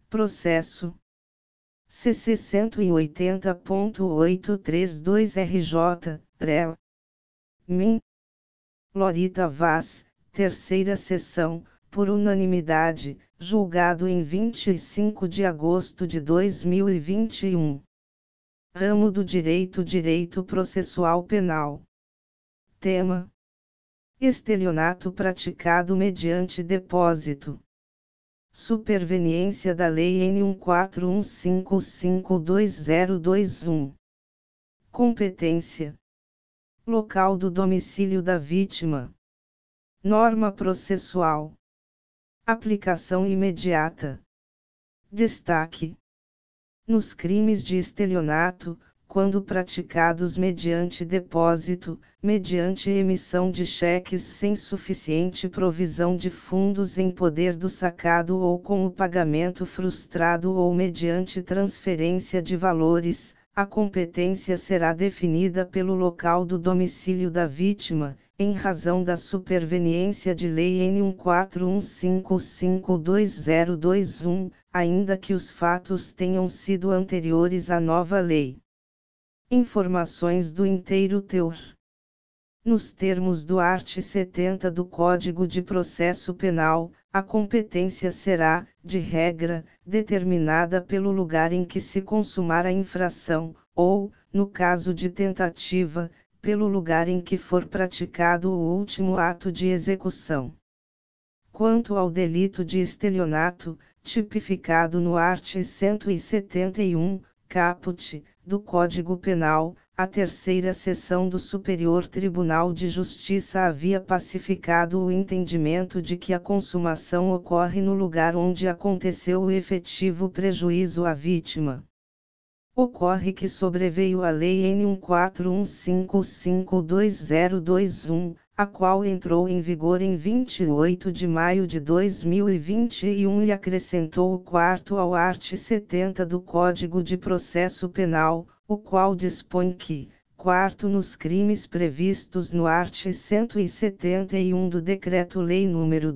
processo CC 180.832 RJ, Min. Lorita Vaz, terceira sessão, por unanimidade, julgado em 25 de agosto de 2021. Ramo do Direito Processual Penal. Tema: estelionato praticado mediante depósito. Superveniência da Lei N 1415520221. Competência: local do domicílio da vítima. Norma processual: aplicação imediata. Destaque: nos crimes de estelionato, quando praticados mediante depósito, mediante emissão de cheques sem suficiente provisão de fundos em poder do sacado ou com o pagamento frustrado ou mediante transferência de valores, a competência será definida pelo local do domicílio da vítima, em razão da superveniência de Lei N 1415520221, ainda que os fatos tenham sido anteriores à nova lei. Informações do inteiro teor. Nos termos do art. 70 do Código de Processo Penal, a competência será, de regra, determinada pelo lugar em que se consumar a infração, ou, no caso de tentativa, pelo lugar em que for praticado o último ato de execução. Quanto ao delito de estelionato, tipificado no art. 171, caput, do Código Penal, a terceira seção do Superior Tribunal de Justiça havia pacificado o entendimento de que a consumação ocorre no lugar onde aconteceu o efetivo prejuízo à vítima. Ocorre que sobreveio a Lei N 1415520221, a qual entrou em vigor em 28 de maio de 2021 e acrescentou o quarto ao art. 70 do Código de Processo Penal, o qual dispõe que, quarto nos crimes previstos no art. 171 do Decreto-Lei nº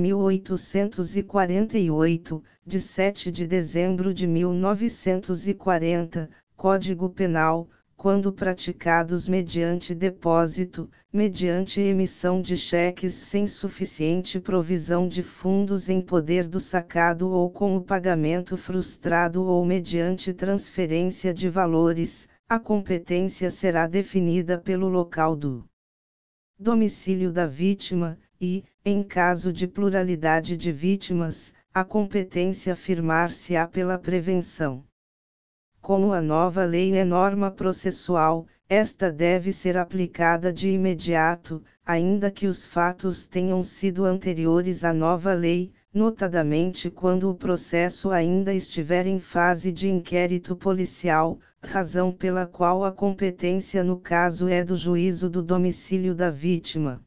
2848, de 7 de dezembro de 1940, Código Penal, quando praticados mediante depósito, mediante emissão de cheques sem suficiente provisão de fundos em poder do sacado ou com o pagamento frustrado ou mediante transferência de valores, a competência será definida pelo local do domicílio da vítima, e, em caso de pluralidade de vítimas, a competência firmar-se-á pela prevenção. Como a nova lei é norma processual, esta deve ser aplicada de imediato, ainda que os fatos tenham sido anteriores à nova lei, notadamente quando o processo ainda estiver em fase de inquérito policial, razão pela qual a competência no caso é do juízo do domicílio da vítima.